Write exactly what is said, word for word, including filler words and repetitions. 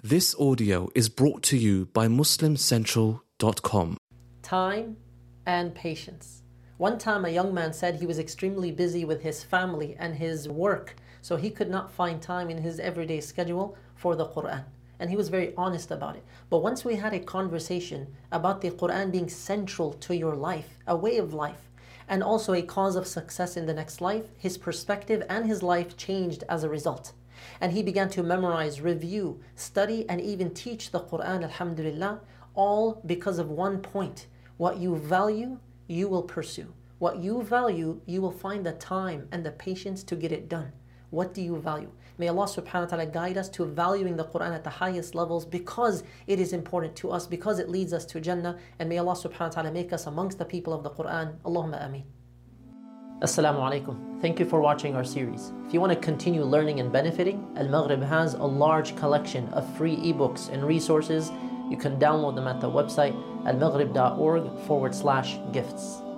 This audio is brought to you by muslim central dot com. Time and patience. One time a young man said he was extremely busy with his family and his work, so he could not find time in his everyday schedule for the Quran. And he was very honest about it. But once we had a conversation about the Quran being central to your life, a way of life, and also a cause of success in the next life, his perspective and his life changed as a result. And he began to memorize, review, study, and even teach the Quran, alhamdulillah, all because of one point. What you value, you will pursue. What you value, you will find the time and the patience to get it done. What do you value? May Allah subhanahu wa ta'ala guide us to valuing the Quran at the highest levels because it is important to us, because it leads us to Jannah. And may Allah subhanahu wa ta'ala make us amongst the people of the Quran. Allahumma ameen. Assalamu alaikum. Thank you for watching our series. If you want to continue learning and benefiting, Al-Maghrib has a large collection of free ebooks and resources. You can download them at the website almaghrib dot org forward slash gifts.